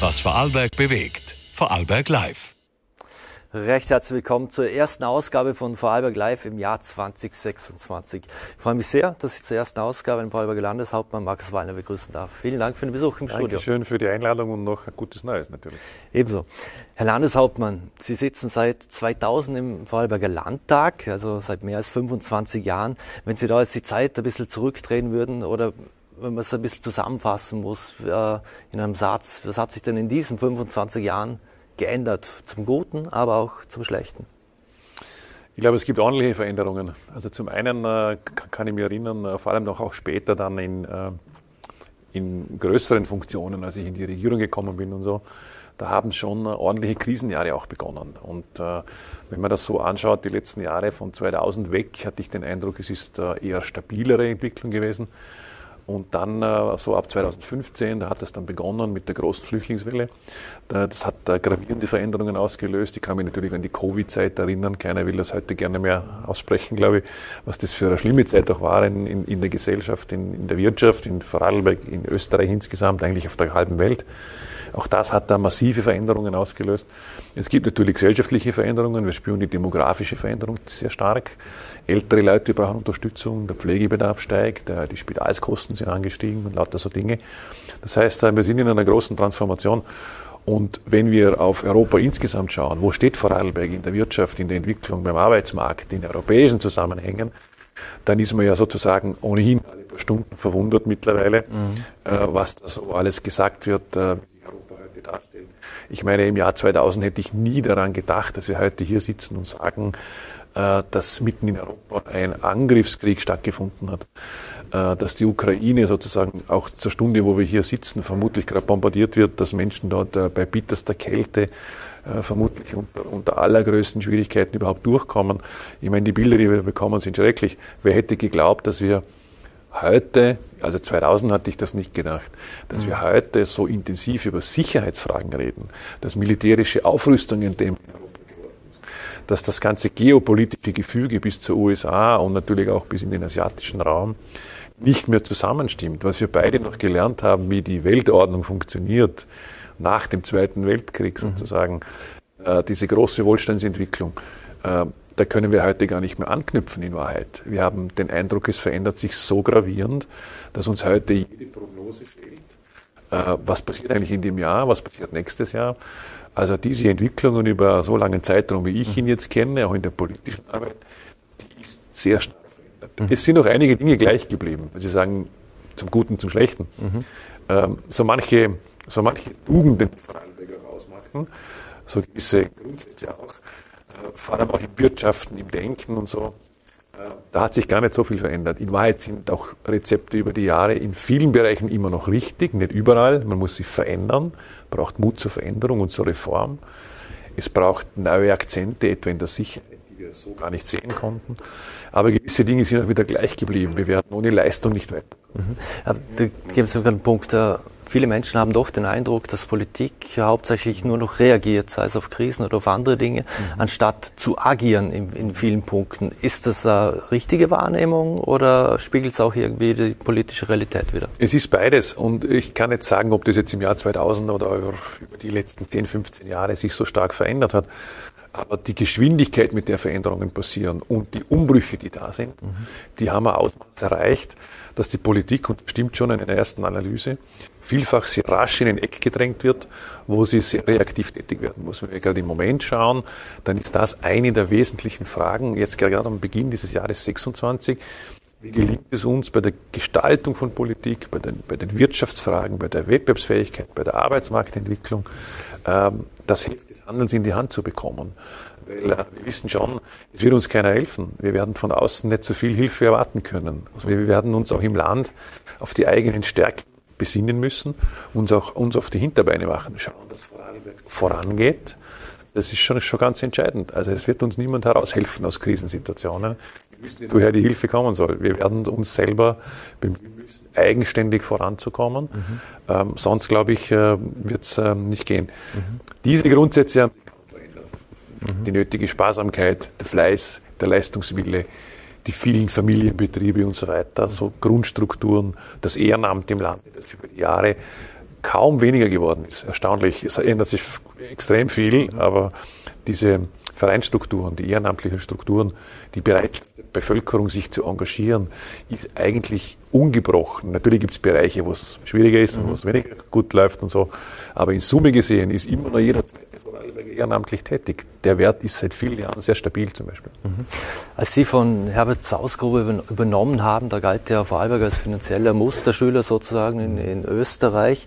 Was Vorarlberg bewegt. Vorarlberg Live. Recht herzlich willkommen zur ersten Ausgabe von Vorarlberg Live im Jahr 2026. Ich freue mich sehr, dass ich zur ersten Ausgabe den Vorarlberger Landeshauptmann Markus Wallner begrüßen darf. Vielen Dank für den Besuch im Studio. Dankeschön für die Einladung und noch ein gutes Neues natürlich. Ebenso. Herr Landeshauptmann, Sie sitzen seit 2000 im Vorarlberger Landtag, also seit mehr als 25 Jahren. Wenn Sie da jetzt die Zeit ein bisschen zurückdrehen würden oder wenn man es ein bisschen zusammenfassen muss in einem Satz, was hat sich denn in diesen 25 Jahren geändert, zum Guten, aber auch zum Schlechten? Ich glaube, es gibt ordentliche Veränderungen. Also zum einen kann ich mich erinnern, vor allem noch auch später dann in größeren Funktionen, als ich in die Regierung gekommen bin und so, da haben schon ordentliche Krisenjahre auch begonnen. Und wenn man das so anschaut, die letzten Jahre von 2000 weg, hatte ich den Eindruck, es ist eher stabilere Entwicklung gewesen. Und dann so ab 2015, da hat es dann begonnen mit der großen Flüchtlingswelle. Das hat gravierende Veränderungen ausgelöst. Ich kann mich natürlich an die Covid-Zeit erinnern. Keiner will das heute gerne mehr aussprechen, glaube ich, was das für eine schlimme Zeit auch war in der Gesellschaft, in der Wirtschaft, in Vorarlberg, in Österreich insgesamt, eigentlich auf der halben Welt. Auch das hat da massive Veränderungen ausgelöst. Es gibt natürlich gesellschaftliche Veränderungen. Wir spüren die demografische Veränderung sehr stark. Ältere Leute brauchen Unterstützung, der Pflegebedarf steigt, die Spitalskosten sind angestiegen und lauter so Dinge. Das heißt, wir sind in einer großen Transformation. Und wenn wir auf Europa insgesamt schauen, wo steht Vorarlberg in der Wirtschaft, in der Entwicklung, beim Arbeitsmarkt, in europäischen Zusammenhängen, dann ist man ja sozusagen ohnehin alle paar Stunden verwundert mittlerweile, was da so alles gesagt wird, wie sich Europa heute darstellt. Ich meine, im Jahr 2000 hätte ich nie daran gedacht, dass wir heute hier sitzen und sagen, dass mitten in Europa ein Angriffskrieg stattgefunden hat, dass die Ukraine sozusagen auch zur Stunde, wo wir hier sitzen, vermutlich gerade bombardiert wird, dass Menschen dort bei bitterster Kälte vermutlich unter allergrößten Schwierigkeiten überhaupt durchkommen. Ich meine, die Bilder, die wir bekommen, sind schrecklich. Wer hätte geglaubt, dass wir heute, also 2000 hatte ich das nicht gedacht, dass wir heute so intensiv über Sicherheitsfragen reden, dass militärische Aufrüstungen dem dass das ganze geopolitische Gefüge bis zur USA und natürlich auch bis in den asiatischen Raum nicht mehr zusammenstimmt. Was wir beide noch gelernt haben, wie die Weltordnung funktioniert, nach dem Zweiten Weltkrieg sozusagen, diese große Wohlstandsentwicklung, da können wir heute gar nicht mehr anknüpfen in Wahrheit. Wir haben den Eindruck, es verändert sich so gravierend, dass uns heute jede Prognose fehlt. Was passiert eigentlich in dem Jahr, was passiert nächstes Jahr? Also diese Entwicklungen über so langen Zeitraum, wie ich ihn jetzt kenne, auch in der politischen Arbeit, die ist sehr stark verändert. Es sind noch einige Dinge gleich geblieben. Sie sagen, zum Guten, zum Schlechten. So manche Tugenden, die Vorarlberger ausmachen, so gewisse Grundsätze auch, vor allem auch im Wirtschaften, im Denken und so, da hat sich gar nicht so viel verändert. In Wahrheit sind auch Rezepte über die Jahre in vielen Bereichen immer noch richtig, nicht überall. Man muss sie verändern, braucht Mut zur Veränderung und zur Reform. Es braucht neue Akzente, etwa in der Sicherheit, die wir so gar nicht sehen konnten. Aber gewisse Dinge sind auch wieder gleich geblieben. Wir werden ohne Leistung nicht weiterkommen. Da gibt es sogar einen Punkt. Viele Menschen haben doch den Eindruck, dass Politik hauptsächlich nur noch reagiert, sei es auf Krisen oder auf andere Dinge, anstatt zu agieren in vielen Punkten. Ist das eine richtige Wahrnehmung oder spiegelt es auch irgendwie die politische Realität wider? Es ist beides und ich kann nicht sagen, ob das jetzt im Jahr 2000 oder über die letzten 10, 15 Jahre sich so stark verändert hat. Aber die Geschwindigkeit, mit der Veränderungen passieren und die Umbrüche, die da sind, die haben ein Ausmaß erreicht, dass die Politik, und das stimmt schon in einer ersten Analyse, vielfach sehr rasch in ein Eck gedrängt wird, wo sie sehr reaktiv tätig werden muss. Wenn wir gerade im Moment schauen, dann ist das eine der wesentlichen Fragen, jetzt gerade am Beginn dieses Jahres 26, wie gelingt es uns bei der Gestaltung von Politik, bei den Wirtschaftsfragen, bei der Wettbewerbsfähigkeit, bei der Arbeitsmarktentwicklung, das Heft des Handelns in die Hand zu bekommen. Weil wir wissen schon, es wird uns keiner helfen. Wir werden von außen nicht so viel Hilfe erwarten können. Also wir werden uns auch im Land auf die eigenen Stärken besinnen müssen, uns auf die Hinterbeine machen, schauen, dass Vorarlberg vorangeht. Das ist schon ganz entscheidend. Also es wird uns niemand heraushelfen aus Krisensituationen. Wir wissen nicht, woher die Hilfe kommen soll. Wir werden uns selber bemühen müssen, eigenständig voranzukommen. Sonst, glaube ich, wird es nicht gehen. Diese Grundsätze haben sich verändert. Die nötige Sparsamkeit, der Fleiß, der Leistungswille, die vielen Familienbetriebe und so weiter, so Grundstrukturen, das Ehrenamt im Land, das über die Jahre kaum weniger geworden ist. Erstaunlich, es ändert sich extrem viel, aber diese Vereinsstrukturen, die ehrenamtlichen Strukturen, die Bereitschaft der Bevölkerung, sich zu engagieren, ist eigentlich ungebrochen. Natürlich gibt es Bereiche, wo es schwieriger ist und wo es weniger gut läuft und so, aber in Summe gesehen ist immer noch jeder zweite Vorarlberger ehrenamtlich tätig. Der Wert ist seit vielen Jahren sehr stabil zum Beispiel. Als Sie von Herbert Sausgrube übernommen haben, da galt ja Vorarlberg als finanzieller Musterschüler sozusagen in Österreich.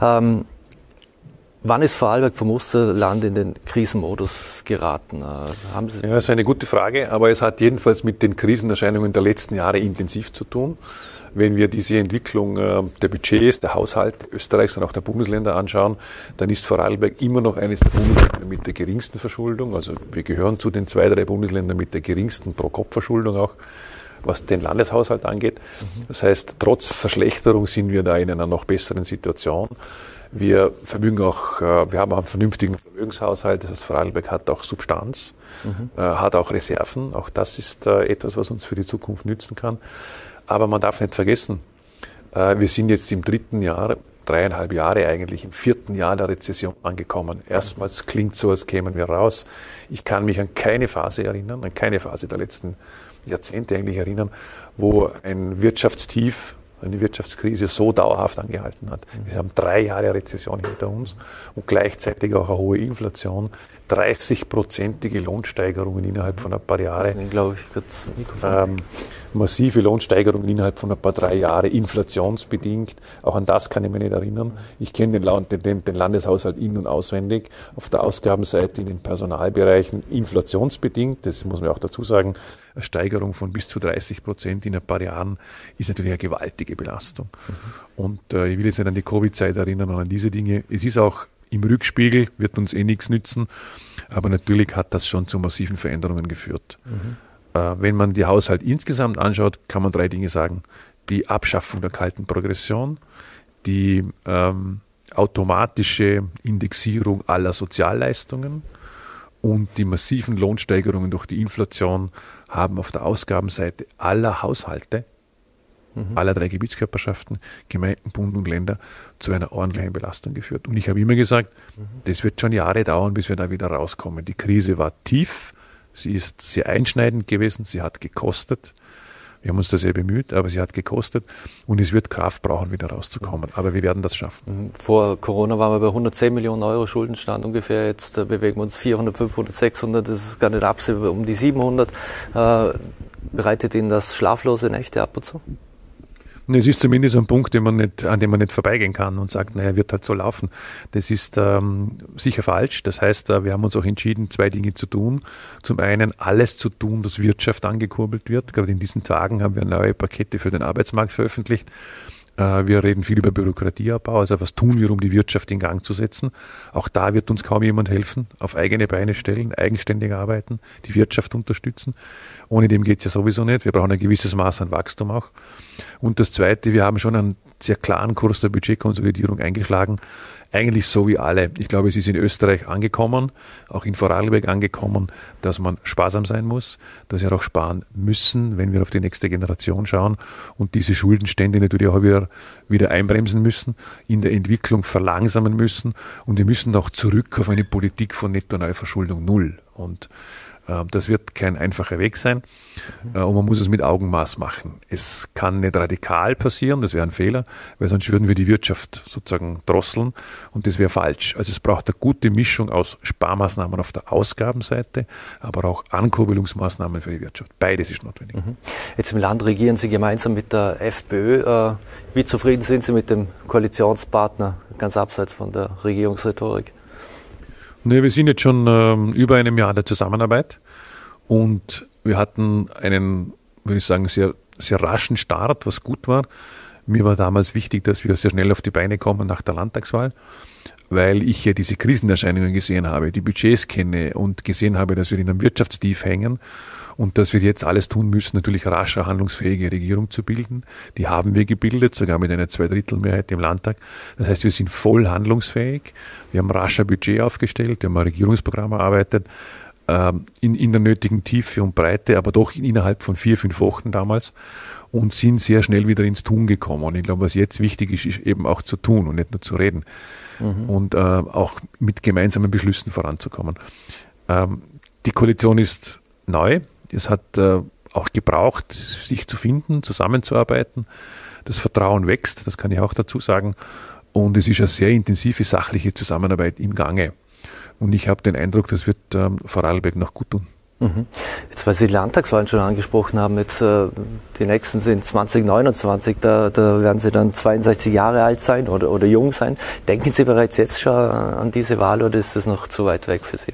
Wann ist Vorarlberg vom Musterland in den Krisenmodus geraten? Haben Sie das ist eine gute Frage, aber es hat jedenfalls mit den Krisenerscheinungen der letzten Jahre intensiv zu tun. Wenn wir diese Entwicklung der Budgets, der Haushalte Österreichs und auch der Bundesländer anschauen, dann ist Vorarlberg immer noch eines der Bundesländer mit der geringsten Verschuldung. Also wir gehören zu den 2, 3 Bundesländern mit der geringsten Pro-Kopf-Verschuldung auch, was den Landeshaushalt angeht. Das heißt, trotz Verschlechterung sind wir da in einer noch besseren Situation. Wir vermögen auch, wir haben auch einen vernünftigen Vermögenshaushalt, das heißt, Vorarlberg hat auch Substanz, hat auch Reserven. Auch das ist etwas, was uns für die Zukunft nützen kann. Aber man darf nicht vergessen, wir sind jetzt im 3. Jahr, 3,5 Jahre eigentlich, im 4. Jahr der Rezession angekommen. Erstmals klingt so, als kämen wir raus. Ich kann mich an keine Phase erinnern, an keine Phase der letzten Jahrzehnte eigentlich erinnern, wo ein Wirtschaftstief, eine Wirtschaftskrise so dauerhaft angehalten hat. Wir haben 3 Jahre Rezession hinter uns und gleichzeitig auch eine hohe Inflation, 30-prozentige Lohnsteigerungen innerhalb von ein paar Jahren. Massive Lohnsteigerungen innerhalb von ein paar 3 Jahren, inflationsbedingt. Auch an das kann ich mich nicht erinnern. Ich kenne den Landeshaushalt in- und auswendig. Auf der Ausgabenseite in den Personalbereichen inflationsbedingt, das muss man auch dazu sagen, eine Steigerung von bis zu 30% in ein paar Jahren ist natürlich eine gewaltige Belastung. Und ich will jetzt nicht an die Covid-Zeit erinnern, sondern an diese Dinge. Es ist auch im Rückspiegel, wird uns nichts nützen, aber natürlich hat das schon zu massiven Veränderungen geführt. Wenn man die Haushalt insgesamt anschaut, kann man 3 Dinge sagen. Die Abschaffung der kalten Progression, die automatische Indexierung aller Sozialleistungen und die massiven Lohnsteigerungen durch die Inflation haben auf der Ausgabenseite aller Haushalte, aller 3 Gebietskörperschaften, Gemeinden, Bund und Länder, zu einer ordentlichen Belastung geführt. Und ich habe immer gesagt, das wird schon Jahre dauern, bis wir da wieder rauskommen. Die Krise war tief, sie ist sehr einschneidend gewesen, sie hat gekostet. Wir haben uns da sehr bemüht, aber sie hat gekostet und es wird Kraft brauchen, wieder rauszukommen. Aber wir werden das schaffen. Vor Corona waren wir bei 110 Millionen Euro Schuldenstand ungefähr. Jetzt bewegen wir uns 400, 500, 600, das ist gar nicht absehbar, um die 700. Bereitet Ihnen das schlaflose Nächte ab und zu? Es ist zumindest ein Punkt, an dem man nicht vorbeigehen kann und sagt, naja, wird halt so laufen. Das ist sicher falsch. Das heißt, wir haben uns auch entschieden, 2 Dinge zu tun. Zum einen alles zu tun, dass Wirtschaft angekurbelt wird. Gerade in diesen Tagen haben wir neue Pakete für den Arbeitsmarkt veröffentlicht. Wir reden viel über Bürokratieabbau, also was tun wir, um die Wirtschaft in Gang zu setzen. Auch da wird uns kaum jemand helfen. Auf eigene Beine stellen, eigenständig arbeiten, die Wirtschaft unterstützen. Ohne dem geht es ja sowieso nicht. Wir brauchen ein gewisses Maß an Wachstum auch. Und das Zweite, wir haben schon einen sehr klaren Kurs der Budgetkonsolidierung eingeschlagen. Eigentlich so wie alle. Ich glaube, es ist in Österreich angekommen, auch in Vorarlberg angekommen, dass man sparsam sein muss, dass wir auch sparen müssen, wenn wir auf die nächste Generation schauen und diese Schuldenstände natürlich auch wieder einbremsen müssen, in der Entwicklung verlangsamen müssen und wir müssen auch zurück auf eine Politik von Netto-Neuverschuldung 0. Und das wird kein einfacher Weg sein und man muss es mit Augenmaß machen. Es kann nicht radikal passieren, das wäre ein Fehler, weil sonst würden wir die Wirtschaft sozusagen drosseln und das wäre falsch. Also es braucht eine gute Mischung aus Sparmaßnahmen auf der Ausgabenseite, aber auch Ankurbelungsmaßnahmen für die Wirtschaft. Beides ist notwendig. Jetzt im Land regieren Sie gemeinsam mit der FPÖ. Wie zufrieden sind Sie mit dem Koalitionspartner, ganz abseits von der Regierungsrhetorik? Nee, wir sind jetzt schon über einem Jahr der Zusammenarbeit und wir hatten einen, würde ich sagen, sehr, sehr raschen Start, was gut war. Mir war damals wichtig, dass wir sehr schnell auf die Beine kommen nach der Landtagswahl, weil ich ja diese Krisenerscheinungen gesehen habe, die Budgets kenne und gesehen habe, dass wir in einem Wirtschaftstief hängen und dass wir jetzt alles tun müssen, natürlich rasch eine handlungsfähige Regierung zu bilden. Die haben wir gebildet, sogar mit einer 2/3 im Landtag. Das heißt, wir sind voll handlungsfähig. Wir haben rasch ein Budget aufgestellt, wir haben ein Regierungsprogramm erarbeitet. in der nötigen Tiefe und Breite, aber doch innerhalb von 4-5 Wochen damals und sind sehr schnell wieder ins Tun gekommen. Und ich glaube, was jetzt wichtig ist, ist eben auch zu tun und nicht nur zu reden und auch mit gemeinsamen Beschlüssen voranzukommen. Die Koalition ist neu. Es hat auch gebraucht, sich zu finden, zusammenzuarbeiten. Das Vertrauen wächst, das kann ich auch dazu sagen. Und es ist eine sehr intensive sachliche Zusammenarbeit im Gange. Und ich habe den Eindruck, das wird Vorarlberg noch gut tun. Jetzt, weil Sie die Landtagswahlen schon angesprochen haben, jetzt die nächsten sind 2029, da werden Sie dann 62 Jahre alt sein oder jung sein. Denken Sie bereits jetzt schon an diese Wahl oder ist das noch zu weit weg für Sie?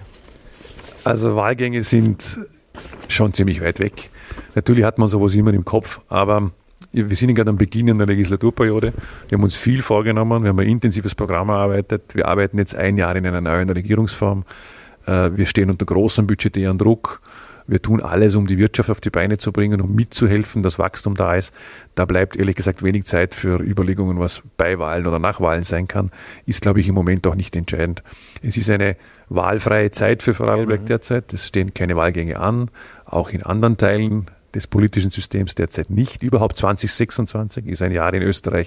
Also Wahlgänge sind schon ziemlich weit weg. Natürlich hat man sowas immer im Kopf, aber wir sind gerade am Beginn einer Legislaturperiode. Wir haben uns viel vorgenommen, wir haben ein intensives Programm erarbeitet. Wir arbeiten jetzt ein Jahr in einer neuen Regierungsform. Wir stehen unter großem budgetären Druck. Wir tun alles, um die Wirtschaft auf die Beine zu bringen, um mitzuhelfen, dass Wachstum da ist. Da bleibt ehrlich gesagt wenig Zeit für Überlegungen, was bei Wahlen oder nach Wahlen sein kann. Ist, glaube ich, im Moment auch nicht entscheidend. Es ist eine wahlfreie Zeit für Vorarlberg derzeit. Es stehen keine Wahlgänge an, auch in anderen Teilen des politischen Systems derzeit nicht. Überhaupt 2026 ist ein Jahr in Österreich,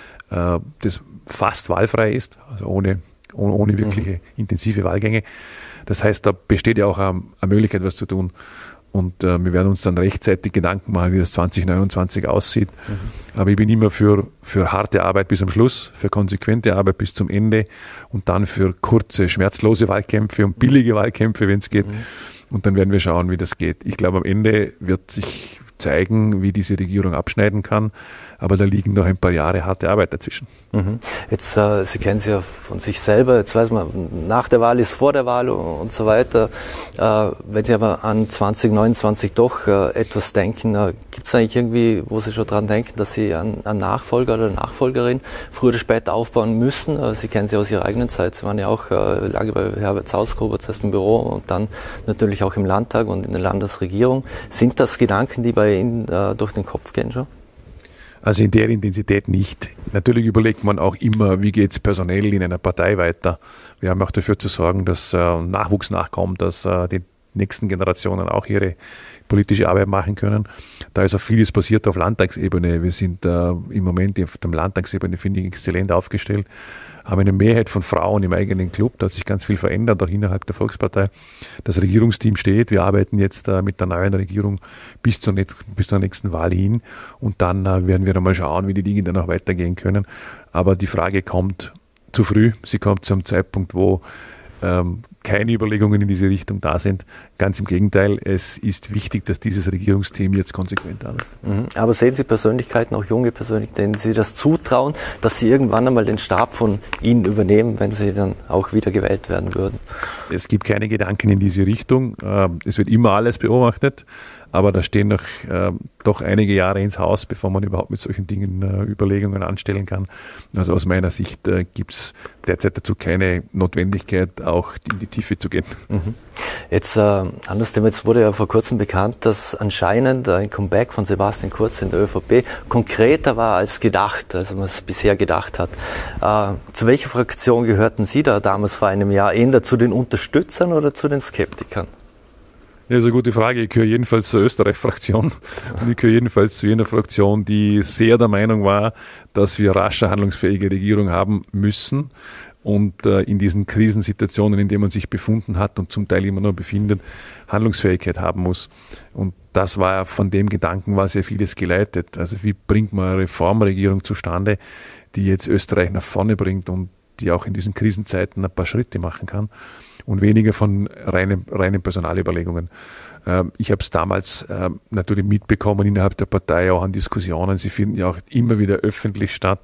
das fast wahlfrei ist, also ohne wirkliche intensive Wahlgänge. Das heißt, da besteht ja auch eine Möglichkeit, was zu tun. Und wir werden uns dann rechtzeitig Gedanken machen, wie das 2029 aussieht. Aber ich bin immer für harte Arbeit bis am Schluss, für konsequente Arbeit bis zum Ende und dann für kurze, schmerzlose Wahlkämpfe und billige Wahlkämpfe, wenn es geht. Und dann werden wir schauen, wie das geht. Ich glaube, am Ende wird sich zeigen, wie diese Regierung abschneiden kann. Aber da liegen noch ein paar Jahre harte Arbeit dazwischen. Jetzt, Sie kennen es ja von sich selber, jetzt weiß man, nach der Wahl ist vor der Wahl und so weiter. Wenn Sie aber an 2029 doch etwas denken, gibt es eigentlich irgendwie, wo Sie schon dran denken, dass Sie einen Nachfolger oder Nachfolgerin früher oder später aufbauen müssen? Sie kennen sie aus Ihrer eigenen Zeit. Sie waren ja auch lange bei Herbert Sausgruber, zuerst im Büro und dann natürlich auch im Landtag und in der Landesregierung. Sind das Gedanken, die bei Ihnen durch den Kopf gehen schon? Also in der Intensität nicht. Natürlich überlegt man auch immer, wie geht es personell in einer Partei weiter. Wir haben auch dafür zu sorgen, dass Nachwuchs nachkommt, dass die nächsten Generationen auch ihre politische Arbeit machen können. Da ist auch vieles passiert auf Landtagsebene. Wir sind im Moment auf der Landtagsebene, finde ich, exzellent aufgestellt. Haben eine Mehrheit von Frauen im eigenen Club. Da hat sich ganz viel verändert, auch innerhalb der Volkspartei. Das Regierungsteam steht. Wir arbeiten jetzt mit der neuen Regierung bis zur nächsten Wahl hin. Und dann werden wir einmal schauen, wie die Dinge dann auch weitergehen können. Aber die Frage kommt zu früh. Sie kommt zu einem Zeitpunkt, wo keine Überlegungen in diese Richtung da sind. Ganz im Gegenteil, es ist wichtig, dass dieses Regierungsteam jetzt konsequent arbeitet. Aber sehen Sie Persönlichkeiten, auch junge Persönlichkeiten, denen Sie das zutrauen, dass Sie irgendwann einmal den Stab von Ihnen übernehmen, wenn Sie dann auch wieder gewählt werden würden? Es gibt keine Gedanken in diese Richtung. Es wird immer alles beobachtet, aber da stehen noch doch einige Jahre ins Haus, bevor man überhaupt mit solchen Dingen Überlegungen anstellen kann. Also aus meiner Sicht gibt es derzeit dazu keine Notwendigkeit, auch in die Tiefe zu gehen. Jetzt anderes Thema, jetzt wurde ja vor kurzem bekannt, dass anscheinend ein Comeback von Sebastian Kurz in der ÖVP konkreter war als gedacht, als man es bisher gedacht hat. Zu welcher Fraktion gehörten Sie da damals vor einem Jahr? Eher zu den Unterstützern oder zu den Skeptikern? Ja, das ist eine gute Frage. Ich gehöre jedenfalls zur Österreich-Fraktion und ich gehöre jedenfalls zu jener Fraktion, die sehr der Meinung war, dass wir rasch eine handlungsfähige Regierung haben müssen und in diesen Krisensituationen, in denen man sich befunden hat und zum Teil immer noch befindet, Handlungsfähigkeit haben muss. Und das war von dem Gedanken war sehr vieles geleitet. Also wie bringt man eine Reformregierung zustande, die jetzt Österreich nach vorne bringt und die auch in diesen Krisenzeiten ein paar Schritte machen kann und weniger von reinen Personalüberlegungen. Ich habe es damals natürlich mitbekommen innerhalb der Partei, auch an Diskussionen. Sie finden ja auch immer wieder öffentlich statt,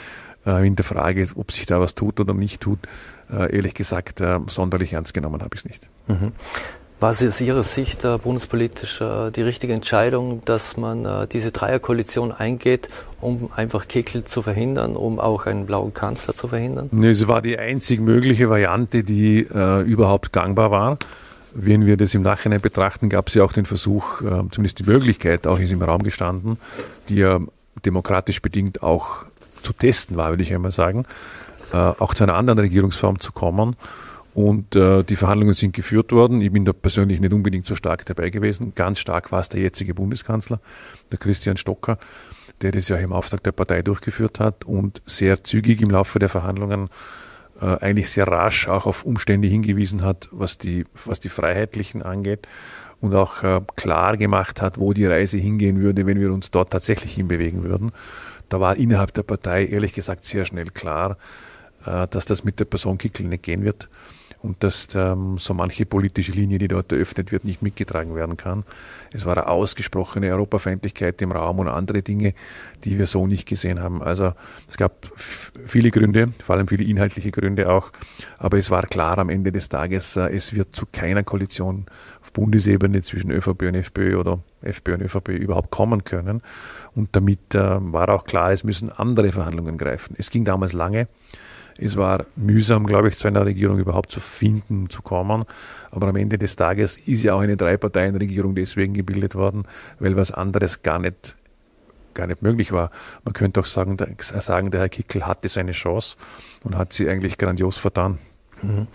in der Frage, ob sich da was tut oder nicht tut. Ehrlich gesagt, sonderlich ernst genommen habe ich es nicht. War es aus Ihrer Sicht bundespolitisch die richtige Entscheidung, dass man diese Dreierkoalition eingeht, um einfach Kickl zu verhindern, um auch einen blauen Kanzler zu verhindern? Nee, es war die einzig mögliche Variante, die überhaupt gangbar war. Wenn wir das im Nachhinein betrachten, gab es ja auch den Versuch, zumindest die Möglichkeit, auch ist im Raum gestanden, die ja demokratisch bedingt auch zu testen war, würde ich einmal sagen, auch zu einer anderen Regierungsform zu kommen. Und die Verhandlungen sind geführt worden. Ich bin da persönlich nicht unbedingt so stark dabei gewesen. Ganz stark war es der jetzige Bundeskanzler, der Christian Stocker, der das ja im Auftrag der Partei durchgeführt hat und sehr zügig im Laufe der Verhandlungen eigentlich sehr rasch auch auf Umstände hingewiesen hat, was die Freiheitlichen angeht und auch klar gemacht hat, wo die Reise hingehen würde, wenn wir uns dort tatsächlich hinbewegen würden. Da war innerhalb der Partei ehrlich gesagt sehr schnell klar, dass das mit der Person Kickl nicht gehen wird und dass so manche politische Linie, die dort eröffnet wird, nicht mitgetragen werden kann. Es war eine ausgesprochene Europafeindlichkeit im Raum und andere Dinge, die wir so nicht gesehen haben. Also es gab viele Gründe, vor allem viele inhaltliche Gründe auch, aber es war klar am Ende des Tages, es wird zu keiner Koalition auf Bundesebene zwischen ÖVP und FPÖ oder FPÖ und ÖVP überhaupt kommen können. Und damit war auch klar, es müssen andere Verhandlungen greifen. Es ging damals lange. Es war mühsam, glaube ich, zu einer Regierung überhaupt zu finden, zu kommen. Aber am Ende des Tages ist ja auch eine Drei-Parteien-Regierung deswegen gebildet worden, weil was anderes gar nicht möglich war. Man könnte auch sagen, der Herr Kickl hatte seine Chance und hat sie eigentlich grandios vertan. Mhm.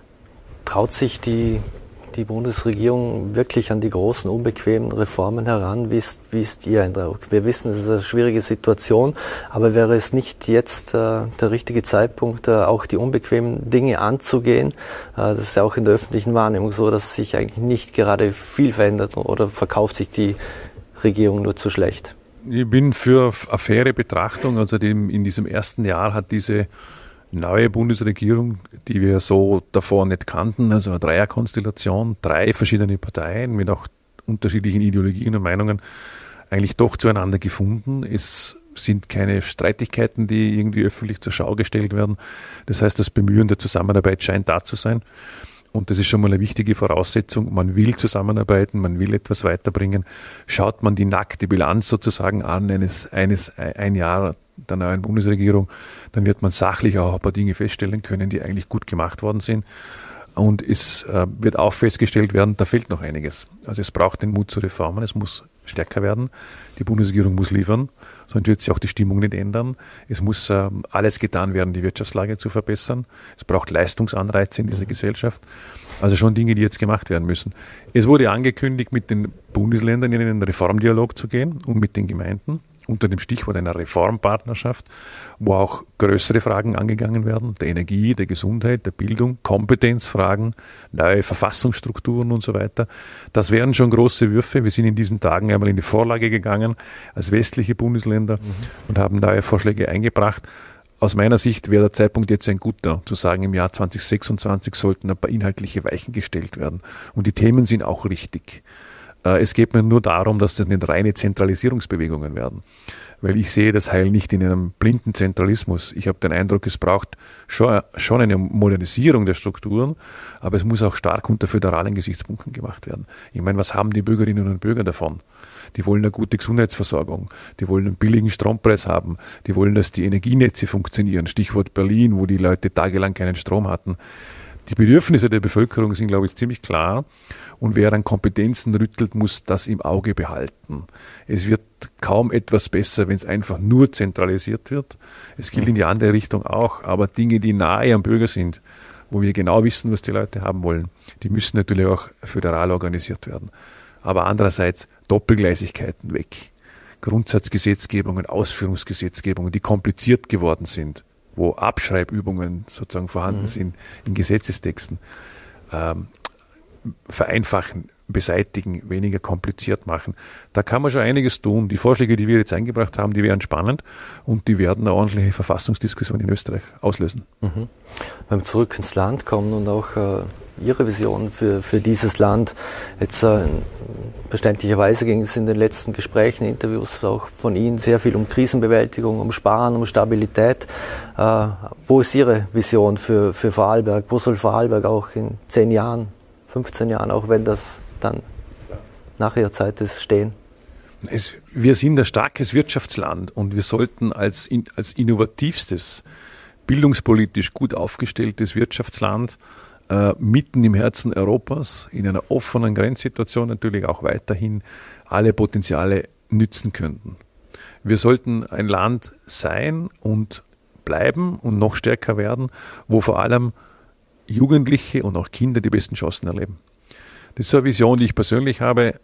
Traut sich die Bundesregierung wirklich an die großen, unbequemen Reformen heran? Wie ist Ihr Eindruck? Wir wissen, es ist eine schwierige Situation, aber wäre es nicht jetzt der richtige Zeitpunkt, auch die unbequemen Dinge anzugehen? Das ist ja auch in der öffentlichen Wahrnehmung so, dass sich eigentlich nicht gerade viel verändert, oder verkauft sich die Regierung nur zu schlecht? Ich bin für eine faire Betrachtung. Also in diesem ersten Jahr hat diese neue Bundesregierung, die wir so davor nicht kannten, also eine Dreierkonstellation, 3 verschiedene Parteien mit auch unterschiedlichen Ideologien und Meinungen, eigentlich doch zueinander gefunden. Es sind keine Streitigkeiten, die irgendwie öffentlich zur Schau gestellt werden. Das heißt, das Bemühen der Zusammenarbeit scheint da zu sein. Und das ist schon mal eine wichtige Voraussetzung. Man will zusammenarbeiten, man will etwas weiterbringen. Schaut man die nackte Bilanz sozusagen an, ein Jahr der neuen Bundesregierung, dann wird man sachlich auch ein paar Dinge feststellen können, die eigentlich gut gemacht worden sind. Und es wird auch festgestellt werden, da fehlt noch einiges. Also es braucht den Mut zu Reformen, es muss stärker werden. Die Bundesregierung muss liefern, sonst wird sich auch die Stimmung nicht ändern. Es muss alles getan werden, die Wirtschaftslage zu verbessern. Es braucht Leistungsanreize in dieser Gesellschaft. Also schon Dinge, die jetzt gemacht werden müssen. Es wurde angekündigt, mit den Bundesländern in einen Reformdialog zu gehen und mit den Gemeinden, unter dem Stichwort einer Reformpartnerschaft, wo auch größere Fragen angegangen werden, der Energie, der Gesundheit, der Bildung, Kompetenzfragen, neue Verfassungsstrukturen und so weiter. Das wären schon große Würfe. Wir sind in diesen Tagen einmal in die Vorlage gegangen als westliche Bundesländer und haben neue Vorschläge eingebracht. Aus meiner Sicht wäre der Zeitpunkt jetzt ein guter, zu sagen, im Jahr 2026 sollten ein paar inhaltliche Weichen gestellt werden. Und die Themen sind auch richtig. Es geht mir nur darum, dass das nicht reine Zentralisierungsbewegungen werden. Weil ich sehe das Heil nicht in einem blinden Zentralismus. Ich habe den Eindruck, es braucht schon eine Modernisierung der Strukturen, aber es muss auch stark unter föderalen Gesichtspunkten gemacht werden. Ich meine, was haben die Bürgerinnen und Bürger davon? Die wollen eine gute Gesundheitsversorgung, die wollen einen billigen Strompreis haben, die wollen, dass die Energienetze funktionieren. Stichwort Berlin, wo die Leute tagelang keinen Strom hatten. Die Bedürfnisse der Bevölkerung sind, glaube ich, ziemlich klar. Und wer an Kompetenzen rüttelt, muss das im Auge behalten. Es wird kaum etwas besser, wenn es einfach nur zentralisiert wird. Es gilt in die andere Richtung auch. Aber Dinge, die nahe am Bürger sind, wo wir genau wissen, was die Leute haben wollen, die müssen natürlich auch föderal organisiert werden. Aber andererseits Doppelgleisigkeiten weg. Grundsatzgesetzgebungen, Ausführungsgesetzgebungen, die kompliziert geworden sind, wo Abschreibübungen sozusagen vorhanden sind in Gesetzestexten, vereinfachen, beseitigen, weniger kompliziert machen. Da kann man schon einiges tun. Die Vorschläge, die wir jetzt eingebracht haben, die wären spannend und die werden eine ordentliche Verfassungsdiskussion in Österreich auslösen. Mhm. Wenn wir zurück ins Land kommen und auch Ihre Vision für dieses Land. Jetzt verständlicherweise ging es in den letzten Gesprächen, Interviews auch von Ihnen sehr viel um Krisenbewältigung, um Sparen, um Stabilität. Wo ist Ihre Vision für Vorarlberg? Wo soll Vorarlberg auch in 10 Jahren, 15 Jahren, auch wenn das dann nach Ihrer Zeit ist, stehen? Wir sind ein starkes Wirtschaftsland und wir sollten als innovativstes, bildungspolitisch gut aufgestelltes Wirtschaftsland mitten im Herzen Europas, in einer offenen Grenzsituation natürlich auch weiterhin alle Potenziale nützen könnten. Wir sollten ein Land sein und bleiben und noch stärker werden, wo vor allem Jugendliche und auch Kinder die besten Chancen erleben. Das ist eine Vision, die ich persönlich habe.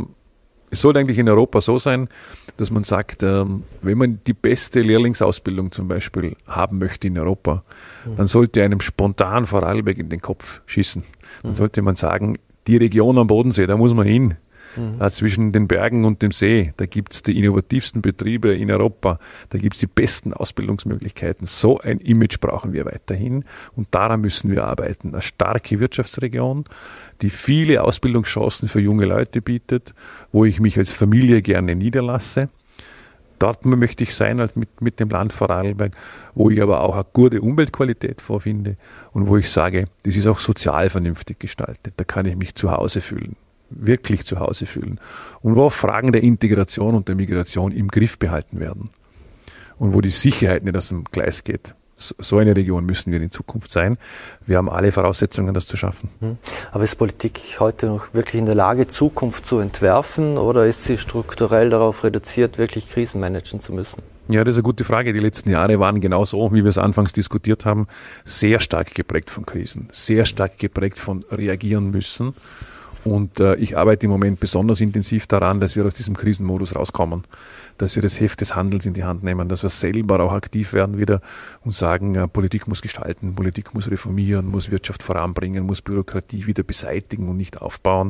Es sollte eigentlich in Europa so sein, dass man sagt, wenn man die beste Lehrlingsausbildung zum Beispiel haben möchte in Europa, dann sollte einem spontan Vorarlberg in den Kopf schießen. Dann sollte man sagen, die Region am Bodensee, da muss man hin. Zwischen den Bergen und dem See, da gibt es die innovativsten Betriebe in Europa, da gibt es die besten Ausbildungsmöglichkeiten. So ein Image brauchen wir weiterhin und daran müssen wir arbeiten. Eine starke Wirtschaftsregion, die viele Ausbildungschancen für junge Leute bietet, wo ich mich als Familie gerne niederlasse. Dort möchte ich sein halt mit dem Land Vorarlberg, wo ich aber auch eine gute Umweltqualität vorfinde und wo ich sage, das ist auch sozial vernünftig gestaltet. Da kann ich mich zu Hause fühlen. Wirklich zu Hause fühlen und wo auch Fragen der Integration und der Migration im Griff behalten werden und wo die Sicherheit nicht aus dem Gleis geht. So eine Region müssen wir in Zukunft sein. Wir haben alle Voraussetzungen, das zu schaffen. Aber ist Politik heute noch wirklich in der Lage, Zukunft zu entwerfen oder ist sie strukturell darauf reduziert, wirklich Krisen managen zu müssen? Ja, das ist eine gute Frage. Die letzten Jahre waren genauso, wie wir es anfangs diskutiert haben, sehr stark geprägt von Krisen, sehr stark geprägt von reagieren müssen. Und ich arbeite im Moment besonders intensiv daran, dass wir aus diesem Krisenmodus rauskommen, dass wir das Heft des Handelns in die Hand nehmen, dass wir selber auch aktiv werden wieder und sagen, Politik muss gestalten, Politik muss reformieren, muss Wirtschaft voranbringen, muss Bürokratie wieder beseitigen und nicht aufbauen.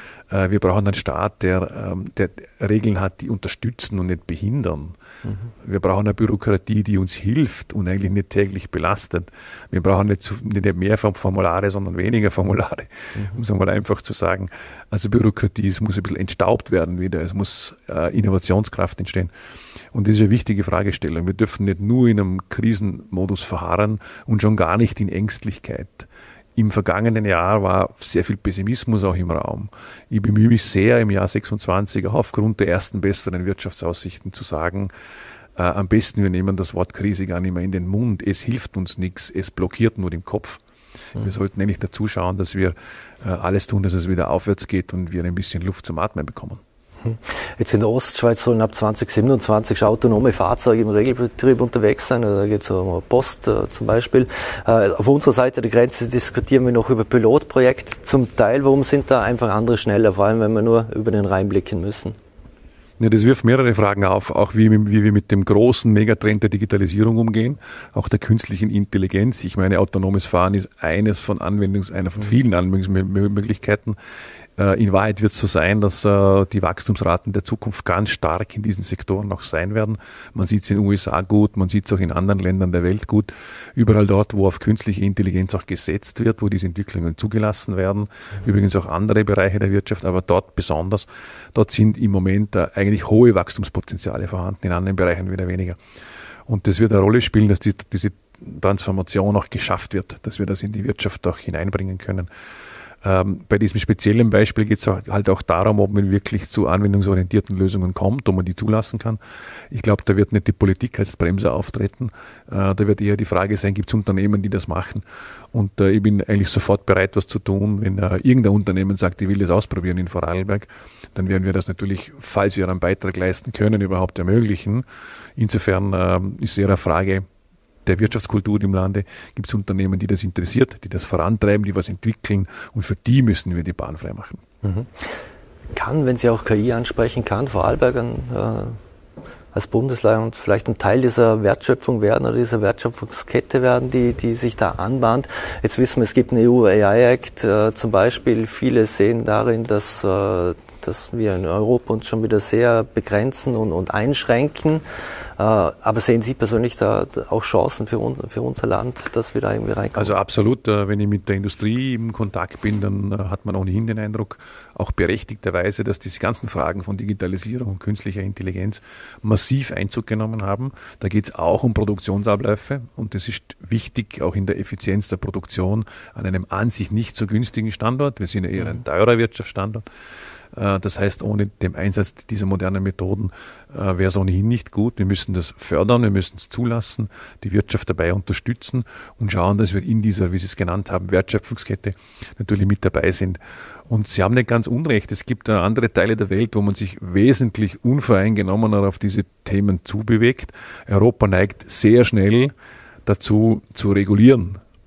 Wir brauchen einen Staat, der Regeln hat, die unterstützen und nicht behindern. Wir brauchen eine Bürokratie, die uns hilft und eigentlich nicht täglich belastet. Wir brauchen nicht mehr Formulare, sondern weniger Formulare, um es einmal einfach zu sagen. Also Bürokratie, es muss ein bisschen entstaubt werden wieder, es muss Innovationskraft entstehen. Und das ist eine wichtige Fragestellung. Wir dürfen nicht nur in einem Krisenmodus verharren und schon gar nicht in Ängstlichkeit. Im vergangenen Jahr war sehr viel Pessimismus auch im Raum. Ich bemühe mich sehr, im Jahr 26 auch aufgrund der ersten besseren Wirtschaftsaussichten zu sagen, am besten wir nehmen das Wort Krise gar nicht mehr in den Mund. Es hilft uns nichts, es blockiert nur den Kopf. Wir sollten eigentlich dazu schauen, dass wir alles tun, dass es wieder aufwärts geht und wir ein bisschen Luft zum Atmen bekommen. Jetzt in der Ostschweiz sollen ab 2027 autonome Fahrzeuge im Regelbetrieb unterwegs sein. Da geht es um Post zum Beispiel. Auf unserer Seite der Grenze diskutieren wir noch über Pilotprojekte zum Teil. Warum sind da einfach andere schneller, vor allem wenn wir nur über den Rhein blicken müssen? Ja, das wirft mehrere Fragen auf, auch wie wir mit dem großen Megatrend der Digitalisierung umgehen, auch der künstlichen Intelligenz. Ich meine, autonomes Fahren ist einer von vielen Anwendungsmöglichkeiten. In Wahrheit wird es so sein, dass die Wachstumsraten der Zukunft ganz stark in diesen Sektoren noch sein werden. Man sieht es in den USA gut, man sieht es auch in anderen Ländern der Welt gut. Überall dort, wo auf künstliche Intelligenz auch gesetzt wird, wo diese Entwicklungen zugelassen werden. Übrigens auch andere Bereiche der Wirtschaft, aber dort besonders. Dort sind im Moment eigentlich hohe Wachstumspotenziale vorhanden, in anderen Bereichen wieder weniger. Und das wird eine Rolle spielen, dass diese Transformation auch geschafft wird, dass wir das in die Wirtschaft auch hineinbringen können. Bei diesem speziellen Beispiel geht es halt auch darum, ob man wirklich zu anwendungsorientierten Lösungen kommt, ob man die zulassen kann. Ich glaube, da wird nicht die Politik als Bremser auftreten. Da wird eher die Frage sein, gibt es Unternehmen, die das machen? Und ich bin eigentlich sofort bereit, was zu tun. Wenn irgendein Unternehmen sagt, ich will das ausprobieren in Vorarlberg, dann werden wir das natürlich, falls wir einen Beitrag leisten können, überhaupt ermöglichen. Insofern ist eher eine Frage der Wirtschaftskultur im Lande. Gibt es Unternehmen, die das interessiert, die das vorantreiben, die was entwickeln und für die müssen wir die Bahn frei machen. Kann, wenn Sie auch KI ansprechen, kann Vorarlberg als Bundesland vielleicht ein Teil dieser Wertschöpfung werden oder dieser Wertschöpfungskette werden, die sich da anbahnt. Jetzt wissen wir, es gibt einen EU-AI-Act zum Beispiel. Viele sehen darin, dass wir in Europa uns schon wieder sehr begrenzen und einschränken. Aber sehen Sie persönlich da auch Chancen für unser Land, dass wir da irgendwie reinkommen? Also absolut. Wenn ich mit der Industrie im Kontakt bin, dann hat man ohnehin den Eindruck, auch berechtigterweise, dass diese ganzen Fragen von Digitalisierung und künstlicher Intelligenz massiv Einzug genommen haben. Da geht es auch um Produktionsabläufe und das ist wichtig, auch in der Effizienz der Produktion an einem an sich nicht so günstigen Standort. Wir sind ja eher ein teurer Wirtschaftsstandort. Das heißt, ohne den Einsatz dieser modernen Methoden wäre es ohnehin nicht gut. Wir müssen das fördern, wir müssen es zulassen, die Wirtschaft dabei unterstützen und schauen, dass wir in dieser, wie Sie es genannt haben, Wertschöpfungskette natürlich mit dabei sind. Und Sie haben nicht ganz unrecht, es gibt andere Teile der Welt, wo man sich wesentlich unvoreingenommener auf diese Themen zubewegt. Europa neigt sehr schnell dazu, zu regulieren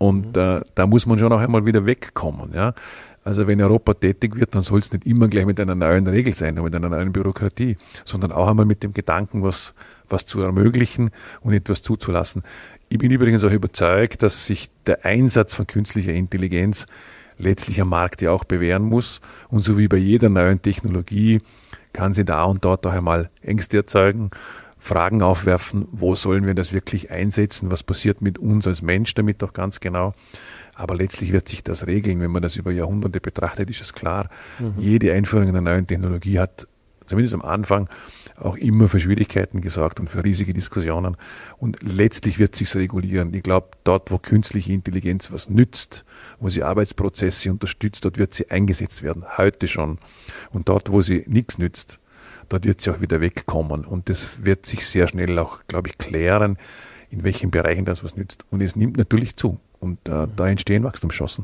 Und da muss man schon auch einmal wieder wegkommen. Ja? Also wenn Europa tätig wird, dann soll es nicht immer gleich mit einer neuen Regel sein oder mit einer neuen Bürokratie, sondern auch einmal mit dem Gedanken, was zu ermöglichen und etwas zuzulassen. Ich bin übrigens auch überzeugt, dass sich der Einsatz von künstlicher Intelligenz letztlich am Markt ja auch bewähren muss. Und so wie bei jeder neuen Technologie kann sie da und dort auch einmal Ängste erzeugen, Fragen aufwerfen, wo sollen wir das wirklich einsetzen, was passiert mit uns als Mensch damit auch ganz genau. Aber letztlich wird sich das regeln, wenn man das über Jahrhunderte betrachtet, ist es klar. Jede Einführung einer neuen Technologie hat zumindest am Anfang auch immer für Schwierigkeiten gesorgt und für riesige Diskussionen. Und letztlich wird sich's regulieren. Ich glaube, dort, wo künstliche Intelligenz was nützt, wo sie Arbeitsprozesse unterstützt, dort wird sie eingesetzt werden, heute schon. Und dort, wo sie nichts nützt, dort wird sie auch wieder wegkommen. Und das wird sich sehr schnell auch, glaube ich, klären, in welchen Bereichen das was nützt. Und es nimmt natürlich zu. Und da entstehen Wachstumschancen.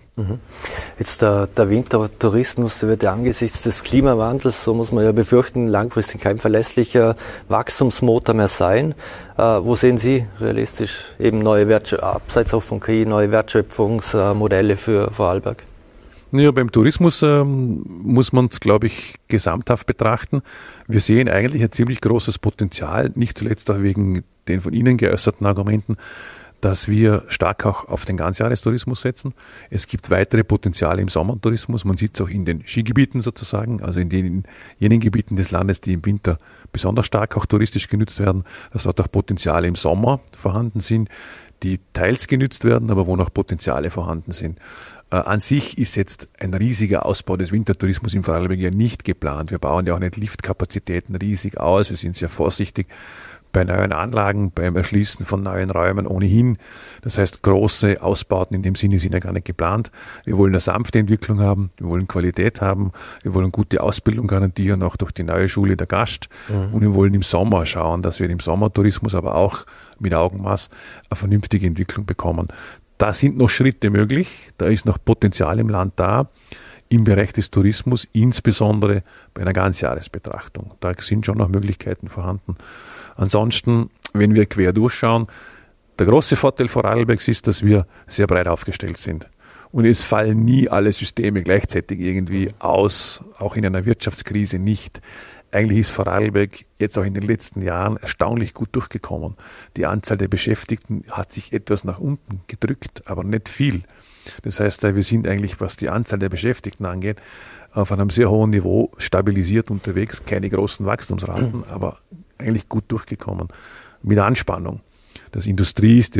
Jetzt der Wintertourismus, der wird ja angesichts des Klimawandels, so muss man ja befürchten, langfristig kein verlässlicher Wachstumsmotor mehr sein. Wo sehen Sie realistisch eben abseits auch von KI, neue Wertschöpfungsmodelle für Vorarlberg? Ja, beim Tourismus muss man es, glaube ich, gesamthaft betrachten. Wir sehen eigentlich ein ziemlich großes Potenzial, nicht zuletzt auch wegen den von Ihnen geäußerten Argumenten, dass wir stark auch auf den Ganzjahrestourismus setzen. Es gibt weitere Potenziale im Sommertourismus. Man sieht es auch in den Skigebieten sozusagen, also in jenen Gebieten des Landes, die im Winter besonders stark auch touristisch genutzt werden, dass dort auch Potenziale im Sommer vorhanden sind, die teils genutzt werden, aber wo noch Potenziale vorhanden sind. An sich ist jetzt ein riesiger Ausbau des Wintertourismus im Vorarlberg ja nicht geplant. Wir bauen ja auch nicht Liftkapazitäten riesig aus. Wir sind sehr vorsichtig bei neuen Anlagen, beim Erschließen von neuen Räumen ohnehin. Das heißt, große Ausbauten in dem Sinne sind ja gar nicht geplant. Wir wollen eine sanfte Entwicklung haben, wir wollen Qualität haben, wir wollen gute Ausbildung garantieren, auch durch die neue Schule der Gast. Und wir wollen im Sommer schauen, dass wir im Sommertourismus aber auch mit Augenmaß eine vernünftige Entwicklung bekommen. Da sind noch Schritte möglich, da ist noch Potenzial im Land da, im Bereich des Tourismus, insbesondere bei einer Ganzjahresbetrachtung. Da sind schon noch Möglichkeiten vorhanden. Ansonsten, wenn wir quer durchschauen, der große Vorteil Vorarlbergs ist, dass wir sehr breit aufgestellt sind. Und es fallen nie alle Systeme gleichzeitig irgendwie aus, auch in einer Wirtschaftskrise nicht. Eigentlich ist Vorarlberg jetzt auch in den letzten Jahren erstaunlich gut durchgekommen. Die Anzahl der Beschäftigten hat sich etwas nach unten gedrückt, aber nicht viel. Das heißt, wir sind eigentlich, was die Anzahl der Beschäftigten angeht, auf einem sehr hohen Niveau stabilisiert unterwegs. Keine großen Wachstumsraten, aber eigentlich gut durchgekommen. Mit Anspannung. Das Industrie ist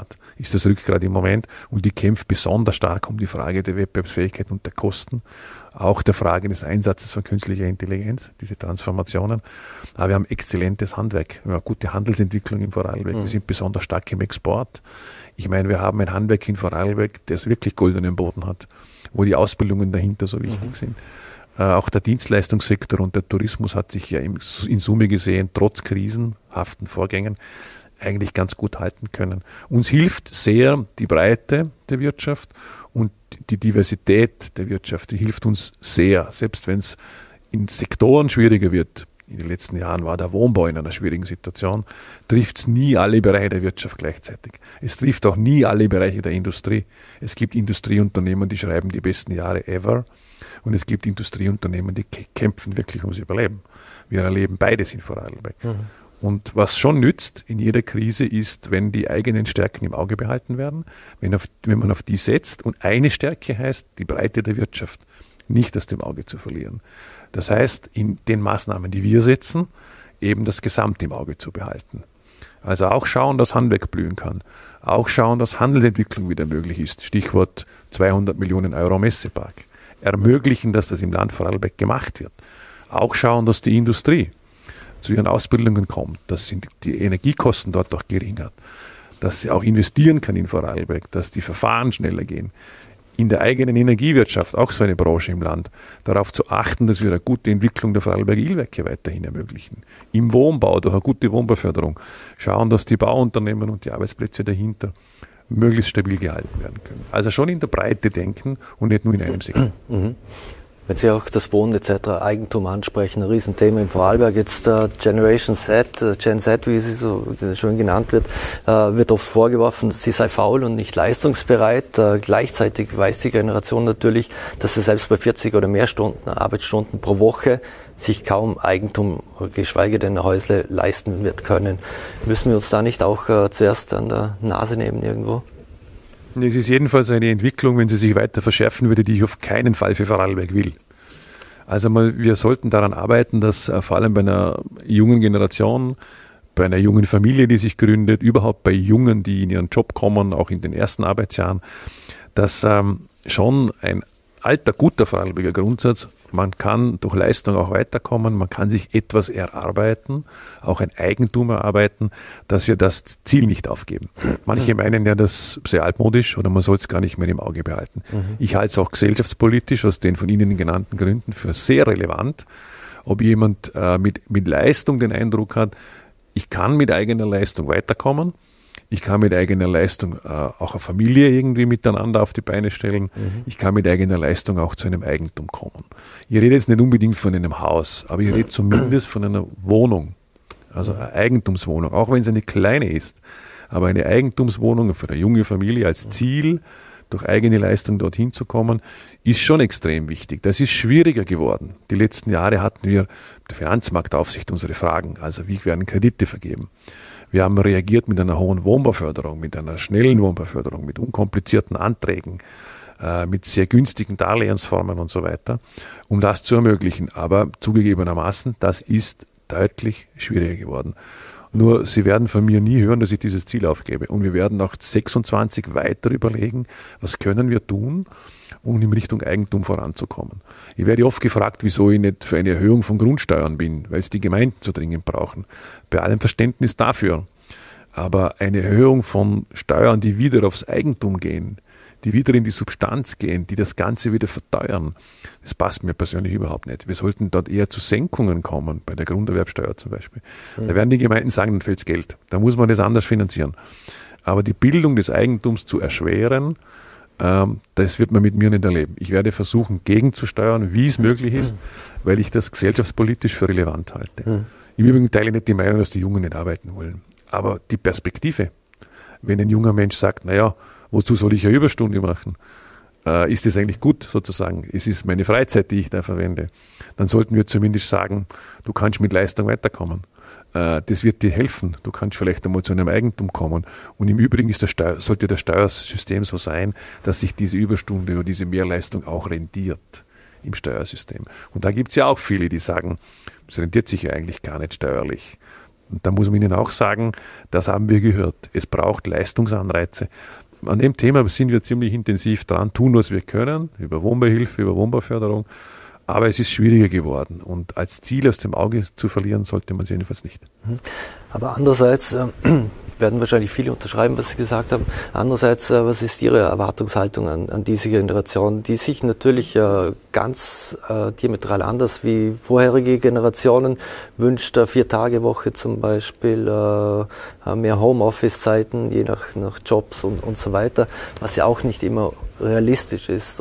das Rückgrat im Moment und die kämpft besonders stark um die Frage der Wettbewerbsfähigkeit und der Kosten, auch der Frage des Einsatzes von künstlicher Intelligenz, diese Transformationen. Aber wir haben exzellentes Handwerk, wir haben eine gute Handelsentwicklung in Vorarlberg, wir sind besonders stark im Export. Ich meine, wir haben ein Handwerk in Vorarlberg, das wirklich goldenen Boden hat, wo die Ausbildungen dahinter so wichtig sind. Auch der Dienstleistungssektor und der Tourismus hat sich ja in Summe gesehen, trotz krisenhaften Vorgängen, eigentlich ganz gut halten können. Uns hilft sehr die Breite der Wirtschaft und die Diversität der Wirtschaft, die hilft uns sehr, selbst wenn es in Sektoren schwieriger wird. In den letzten Jahren war der Wohnbau in einer schwierigen Situation, trifft es nie alle Bereiche der Wirtschaft gleichzeitig. Es trifft auch nie alle Bereiche der Industrie. Es gibt Industrieunternehmen, die schreiben die besten Jahre ever und es gibt Industrieunternehmen, die kämpfen wirklich ums Überleben. Wir erleben beides in Vorarlberg. Und was schon nützt in jeder Krise ist, wenn die eigenen Stärken im Auge behalten werden, wenn man auf die setzt. Und eine Stärke heißt, die Breite der Wirtschaft nicht aus dem Auge zu verlieren. Das heißt, in den Maßnahmen, die wir setzen, eben das Gesamte im Auge zu behalten. Also auch schauen, dass Handwerk blühen kann. Auch schauen, dass Handelsentwicklung wieder möglich ist. Stichwort 200 Millionen Euro Messepark. Ermöglichen, dass das im Land Vorarlberg gemacht wird. Auch schauen, dass die Industrie zu ihren Ausbildungen kommt, dass die Energiekosten dort auch gering hat, dass sie auch investieren kann in Vorarlberg, dass die Verfahren schneller gehen. In der eigenen Energiewirtschaft, auch so eine Branche im Land, darauf zu achten, dass wir eine gute Entwicklung der Vorarlberger Ölwerke weiterhin ermöglichen. Im Wohnbau, durch eine gute Wohnbauförderung, schauen, dass die Bauunternehmen und die Arbeitsplätze dahinter möglichst stabil gehalten werden können. Also schon in der Breite denken und nicht nur in einem Sektor. Wenn Sie auch das Wohnen etc., Eigentum ansprechen, ein Riesenthema in Vorarlberg. Jetzt Generation Z, Gen Z, wie sie so schön genannt wird oft vorgeworfen, sie sei faul und nicht leistungsbereit. Gleichzeitig weiß die Generation natürlich, dass sie selbst bei 40 oder mehr Stunden, Arbeitsstunden pro Woche sich kaum Eigentum, geschweige denn ein Häusle leisten wird können. Müssen wir uns da nicht auch zuerst an der Nase nehmen irgendwo? Es ist jedenfalls eine Entwicklung, wenn sie sich weiter verschärfen würde, die ich auf keinen Fall für Vorarlberg will. Also wir sollten daran arbeiten, dass vor allem bei einer jungen Generation, bei einer jungen Familie, die sich gründet, überhaupt bei Jungen, die in ihren Job kommen, auch in den ersten Arbeitsjahren, dass schon ein alter, guter Vorarlberger Grundsatz, man kann durch Leistung auch weiterkommen, man kann sich etwas erarbeiten, auch ein Eigentum erarbeiten, dass wir das Ziel nicht aufgeben. Manche meinen ja, das sehr altmodisch oder man soll es gar nicht mehr im Auge behalten. Ich halte es auch gesellschaftspolitisch aus den von Ihnen genannten Gründen für sehr relevant, ob jemand mit Leistung den Eindruck hat, ich kann mit eigener Leistung weiterkommen, ich kann mit eigener Leistung auch eine Familie irgendwie miteinander auf die Beine stellen. Ich kann mit eigener Leistung auch zu einem Eigentum kommen. Ich rede jetzt nicht unbedingt von einem Haus, aber ich rede zumindest von einer Wohnung, also eine Eigentumswohnung, auch wenn es eine kleine ist. Aber eine Eigentumswohnung für eine junge Familie als Ziel, durch eigene Leistung dorthin zu kommen, ist schon extrem wichtig. Das ist schwieriger geworden. Die letzten Jahre hatten wir mit der Finanzmarktaufsicht unsere Fragen, also wie werden Kredite vergeben. Wir haben reagiert mit einer hohen Wohnbauförderung, mit einer schnellen Wohnbauförderung, mit unkomplizierten Anträgen, mit sehr günstigen Darlehensformen und so weiter, um das zu ermöglichen. Aber zugegebenermaßen, das ist deutlich schwieriger geworden. Nur, Sie werden von mir nie hören, dass ich dieses Ziel aufgebe. Und wir werden auch 26 weiter überlegen, was können wir tun, um in Richtung Eigentum voranzukommen. Ich werde oft gefragt, wieso ich nicht für eine Erhöhung von Grundsteuern bin, weil es die Gemeinden so dringend brauchen. Bei allem Verständnis dafür. Aber eine Erhöhung von Steuern, die wieder aufs Eigentum gehen, die wieder in die Substanz gehen, die das Ganze wieder verteuern, das passt mir persönlich überhaupt nicht. Wir sollten dort eher zu Senkungen kommen, bei der Grunderwerbsteuer zum Beispiel. Da werden die Gemeinden sagen, dann fehlt's Geld. Da muss man das anders finanzieren. Aber die Bildung des Eigentums zu erschweren, das wird man mit mir nicht erleben. Ich werde versuchen, gegenzusteuern, wie es möglich ist, weil ich das gesellschaftspolitisch für relevant halte. Im Übrigen teile ich nicht die Meinung, dass die Jungen nicht arbeiten wollen. Aber die Perspektive, wenn ein junger Mensch sagt, naja, wozu soll ich eine Überstunde machen? Ist das eigentlich gut sozusagen? Es ist meine Freizeit, die ich da verwende. Dann sollten wir zumindest sagen, du kannst mit Leistung weiterkommen. Das wird dir helfen. Du kannst vielleicht einmal zu einem Eigentum kommen. Und im Übrigen ist sollte das Steuersystem so sein, dass sich diese Überstunde oder diese Mehrleistung auch rentiert im Steuersystem. Und da gibt es ja auch viele, die sagen, es rentiert sich ja eigentlich gar nicht steuerlich. Und da muss man ihnen auch sagen, das haben wir gehört. Es braucht Leistungsanreize. An dem Thema sind wir ziemlich intensiv dran, tun, was wir können, über Wohnbeihilfe, über Wohnbauförderung. Aber es ist schwieriger geworden und als Ziel aus dem Auge zu verlieren, sollte man es jedenfalls nicht. Aber andererseits werden wahrscheinlich viele unterschreiben, was Sie gesagt haben. Andererseits, was ist Ihre Erwartungshaltung an diese Generation, die sich natürlich ganz diametral anders wie vorherige Generationen wünscht, 4-Tage-Woche zum Beispiel, mehr Homeoffice-Zeiten, je nach Jobs und so weiter, was ja auch nicht immer realistisch ist.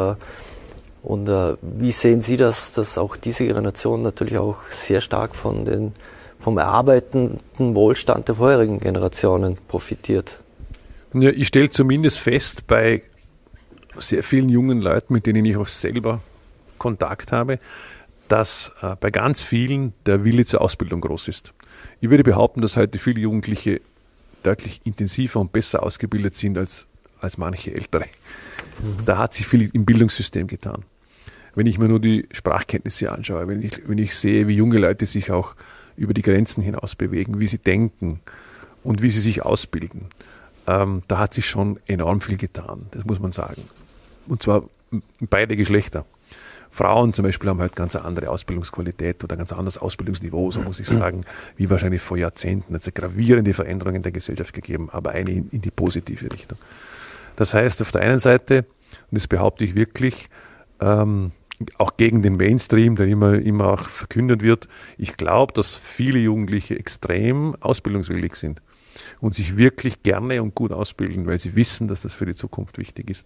Und wie sehen Sie das, dass auch diese Generation natürlich auch sehr stark vom erarbeitenden Wohlstand der vorherigen Generationen profitiert? Ja, ich stelle zumindest fest bei sehr vielen jungen Leuten, mit denen ich auch selber Kontakt habe, dass bei ganz vielen der Wille zur Ausbildung groß ist. Ich würde behaupten, dass heute viele Jugendliche deutlich intensiver und besser ausgebildet sind als manche Ältere. Da hat sich viel im Bildungssystem getan. Wenn ich mir nur die Sprachkenntnisse anschaue, wenn ich sehe, wie junge Leute sich auch über die Grenzen hinaus bewegen, wie sie denken und wie sie sich ausbilden, da hat sich schon enorm viel getan, das muss man sagen. Und zwar beide Geschlechter. Frauen zum Beispiel haben halt ganz eine andere Ausbildungsqualität oder ein ganz anderes Ausbildungsniveau, so muss ich sagen, wie wahrscheinlich vor Jahrzehnten. Es hat gravierende Veränderungen in der Gesellschaft gegeben, aber eine in die positive Richtung. Das heißt, auf der einen Seite, und das behaupte ich wirklich, auch gegen den Mainstream, der immer auch verkündet wird, ich glaube, dass viele Jugendliche extrem ausbildungswillig sind. und sich wirklich gerne und gut ausbilden, weil sie wissen, dass das für die Zukunft wichtig ist.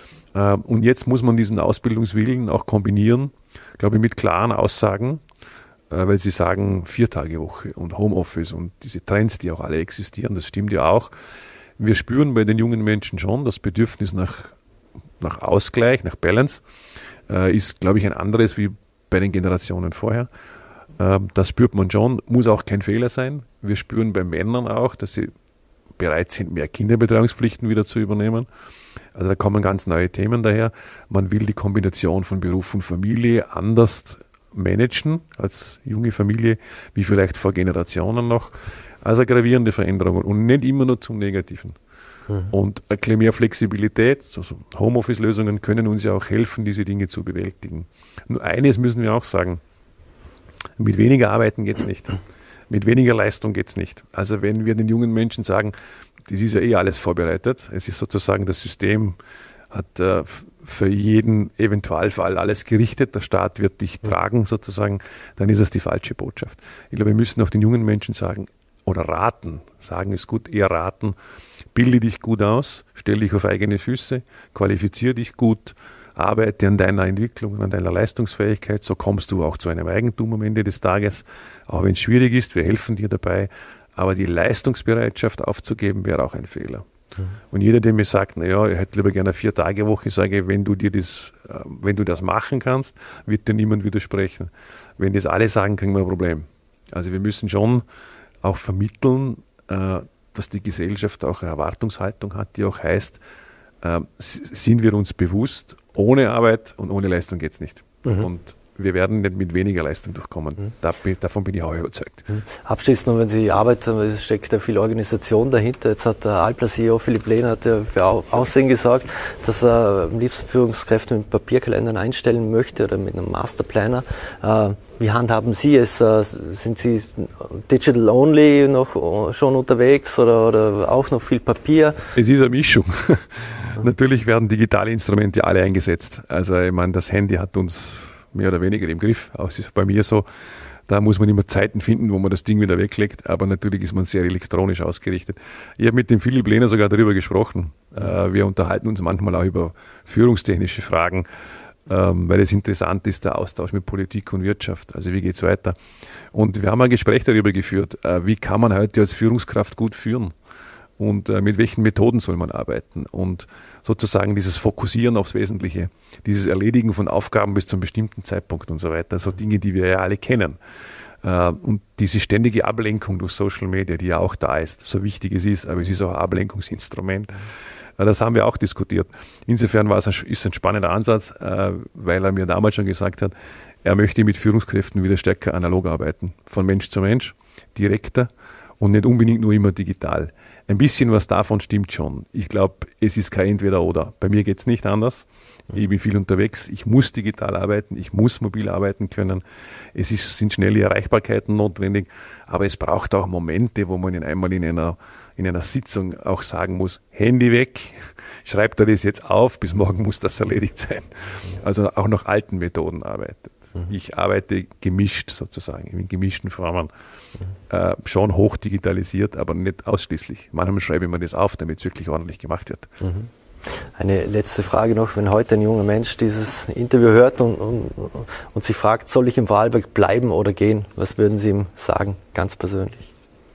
Und jetzt muss man diesen Ausbildungswillen auch kombinieren, glaube ich, mit klaren Aussagen, weil Sie sagen 4-Tage-Woche und Homeoffice und diese Trends, die auch alle existieren, das stimmt ja auch. Wir spüren bei den jungen Menschen schon, das Bedürfnis nach Ausgleich, nach Balance, ist, glaube ich, ein anderes wie bei den Generationen vorher. Das spürt man schon, muss auch kein Fehler sein. Wir spüren bei Männern auch, dass sie bereit sind, mehr Kinderbetreuungspflichten wieder zu übernehmen. Also da kommen ganz neue Themen daher. Man will die Kombination von Beruf und Familie anders managen als junge Familie, wie vielleicht vor Generationen noch. Also gravierende Veränderungen und nicht immer nur zum Negativen. Und ein bisschen mehr Flexibilität, so Homeoffice-Lösungen können uns ja auch helfen, diese Dinge zu bewältigen. Nur eines müssen wir auch sagen, mit weniger Arbeiten geht es nicht. Mit weniger Leistung geht es nicht. Also wenn wir den jungen Menschen sagen, das ist ja eh alles vorbereitet, es ist sozusagen das System hat für jeden Eventualfall alles gerichtet, der Staat wird dich tragen sozusagen, dann ist das die falsche Botschaft. Ich glaube, wir müssen auch den jungen Menschen sagen, oder raten, sagen ist gut, eher raten, bilde dich gut aus, stell dich auf eigene Füße, qualifiziere dich gut, arbeite an deiner Entwicklung, an deiner Leistungsfähigkeit, so kommst du auch zu einem Eigentum am Ende des Tages, auch wenn es schwierig ist, wir helfen dir dabei, aber die Leistungsbereitschaft aufzugeben, wäre auch ein Fehler. Und jeder, der mir sagt, naja, ich hätte lieber gerne eine 4-Tage-Woche, sage ich, wenn du das machen kannst, wird dir niemand widersprechen. Wenn das alle sagen, kriegen wir ein Problem. Also wir müssen schon auch vermitteln, dass die Gesellschaft auch eine Erwartungshaltung hat, die auch heißt, sind wir uns bewusst, ohne Arbeit und ohne Leistung geht es nicht. Und wir werden nicht mit weniger Leistung durchkommen. Davon bin ich auch überzeugt. Abschließend noch, wenn Sie arbeiten, es steckt ja viel Organisation dahinter. Jetzt hat der Alpla-CEO Philipp Lehner hat ja für Aussehen gesagt, dass er am liebsten Führungskräfte mit Papierkalendern einstellen möchte oder mit einem Masterplanner. Wie handhaben Sie es? Sind Sie digital only noch schon unterwegs oder auch noch viel Papier? Es ist eine Mischung. Natürlich werden digitale Instrumente alle eingesetzt. Also ich meine, das Handy hat uns mehr oder weniger im Griff. Auch es ist bei mir so, da muss man immer Zeiten finden, wo man das Ding wieder weglegt, aber natürlich ist man sehr elektronisch ausgerichtet. Ich habe mit dem Philipp Lehner sogar darüber gesprochen. Wir unterhalten uns manchmal auch über führungstechnische Fragen, weil es interessant ist, der Austausch mit Politik und Wirtschaft. Also wie geht es weiter? Und wir haben ein Gespräch darüber geführt, wie kann man heute als Führungskraft gut führen? Und mit welchen Methoden soll man arbeiten? Und sozusagen dieses Fokussieren aufs Wesentliche, dieses Erledigen von Aufgaben bis zu einem bestimmten Zeitpunkt und so weiter, so Dinge, die wir ja alle kennen. Und diese ständige Ablenkung durch Social Media, die ja auch da ist, so wichtig es ist, aber es ist auch ein Ablenkungsinstrument. Das haben wir auch diskutiert. Insofern ist es ein spannender Ansatz, weil er mir damals schon gesagt hat, er möchte mit Führungskräften wieder stärker analog arbeiten, von Mensch zu Mensch, direkter und nicht unbedingt nur immer digital. Ein bisschen was davon stimmt schon. Ich glaube, es ist kein Entweder-Oder. Bei mir geht es nicht anders. Ich bin viel unterwegs. Ich muss digital arbeiten. Ich muss mobil arbeiten können. Sind schnelle Erreichbarkeiten notwendig. Aber es braucht auch Momente, wo man einmal in einer Sitzung auch sagen muss, Handy weg, schreibt er das jetzt auf, bis morgen muss das erledigt sein. Also auch nach alten Methoden arbeitet. Ich arbeite gemischt sozusagen, in gemischten Formen. Schon hoch digitalisiert, aber nicht ausschließlich. Manchmal schreibe ich mir das auf, damit es wirklich ordentlich gemacht wird. Eine letzte Frage noch, wenn heute ein junger Mensch dieses Interview hört und sich fragt, soll ich im Vorarlberg bleiben oder gehen? Was würden Sie ihm sagen, ganz persönlich?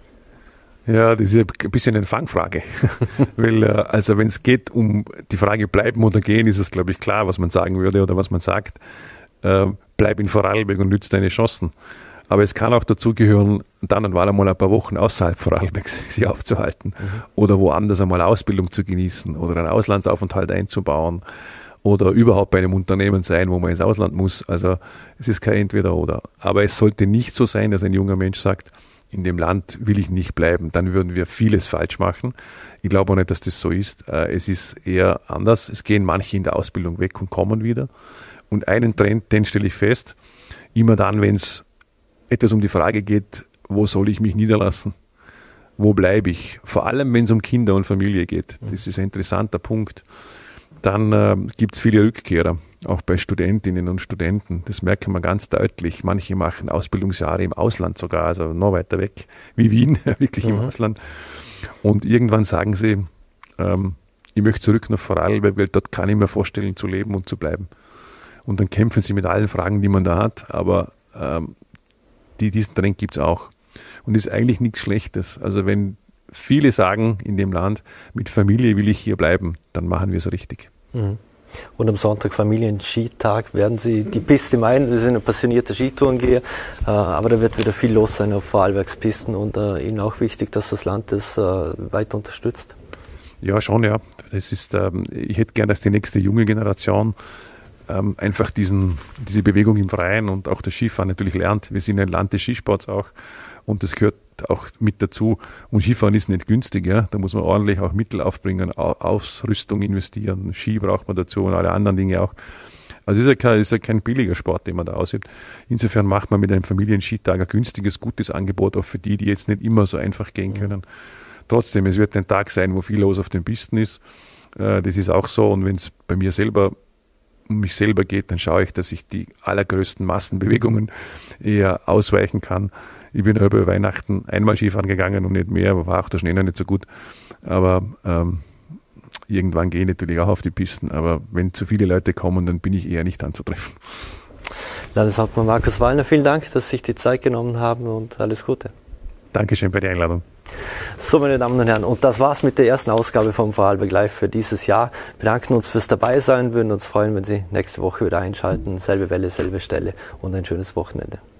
Ja, das ist ein bisschen eine Fangfrage. Weil, also wenn es geht um die Frage bleiben oder gehen, ist es, glaube ich, klar, was man sagen würde oder was man sagt. Bleib in Vorarlberg und nütze deine Chancen. Aber es kann auch dazu gehören, dann einmal ein paar Wochen außerhalb Vorarlbergs sich aufzuhalten oder woanders einmal Ausbildung zu genießen oder einen Auslandsaufenthalt einzubauen oder überhaupt bei einem Unternehmen sein, wo man ins Ausland muss. Also es ist kein Entweder-Oder. Aber es sollte nicht so sein, dass ein junger Mensch sagt, in dem Land will ich nicht bleiben. Dann würden wir vieles falsch machen. Ich glaube auch nicht, dass das so ist. Es ist eher anders. Es gehen manche in der Ausbildung weg und kommen wieder. Und einen Trend, den stelle ich fest, immer dann, wenn es etwas um die Frage geht, wo soll ich mich niederlassen? Wo bleibe ich? Vor allem, wenn es um Kinder und Familie geht. Das ist ein interessanter Punkt. Dann gibt es viele Rückkehrer, auch bei Studentinnen und Studenten. Das merkt man ganz deutlich. Manche machen Ausbildungsjahre im Ausland sogar, also noch weiter weg wie Wien, wirklich im Ausland. Und irgendwann sagen sie, ich möchte zurück nach Vorarlberg, weil dort kann ich mir vorstellen, zu leben und zu bleiben. Und dann kämpfen sie mit allen Fragen, die man da hat, aber diesen Drang gibt es auch. Und ist eigentlich nichts Schlechtes. Also wenn viele sagen in dem Land, mit Familie will ich hier bleiben, dann machen wir es richtig. Mhm. Und am Sonntag Familienskitag werden Sie die Piste meiden. Wir sind ein passionierter Skitourengeher, aber da wird wieder viel los sein auf Vorarlbergspisten und Ihnen auch wichtig, dass das Land das weiter unterstützt. Ja, schon, ja. Das ist, ich hätte gern, dass die nächste junge Generation einfach diese Bewegung im Freien und auch das Skifahren natürlich lernt. Wir sind ein Land des Skisports auch und das gehört auch mit dazu. Und Skifahren ist nicht günstig, ja. Da muss man ordentlich auch Mittel aufbringen, Ausrüstung investieren, Ski braucht man dazu und alle anderen Dinge auch. Also ist ja kein billiger Sport, den man da ausübt. Insofern macht man mit einem Familienskitag ein günstiges, gutes Angebot, auch für die jetzt nicht immer so einfach gehen können. Trotzdem, es wird ein Tag sein, wo viel los auf den Pisten ist. Das ist auch so. Und wenn es bei mir selber um mich selber geht, dann schaue ich, dass ich die allergrößten Massenbewegungen eher ausweichen kann. Ich bin über Weihnachten einmal Skifahren gegangen und nicht mehr, war auch der Schnee noch nicht so gut. Aber irgendwann gehe ich natürlich auch auf die Pisten. Aber wenn zu viele Leute kommen, dann bin ich eher nicht anzutreffen. Landeshauptmann Markus Wallner, vielen Dank, dass Sie sich die Zeit genommen haben und alles Gute. Dankeschön für die Einladung. So, meine Damen und Herren, und das war's mit der ersten Ausgabe vom Vorarlberg Live für dieses Jahr. Wir bedanken uns fürs Dabeisein, würden uns freuen, wenn Sie nächste Woche wieder einschalten. Selbe Welle, selbe Stelle und ein schönes Wochenende.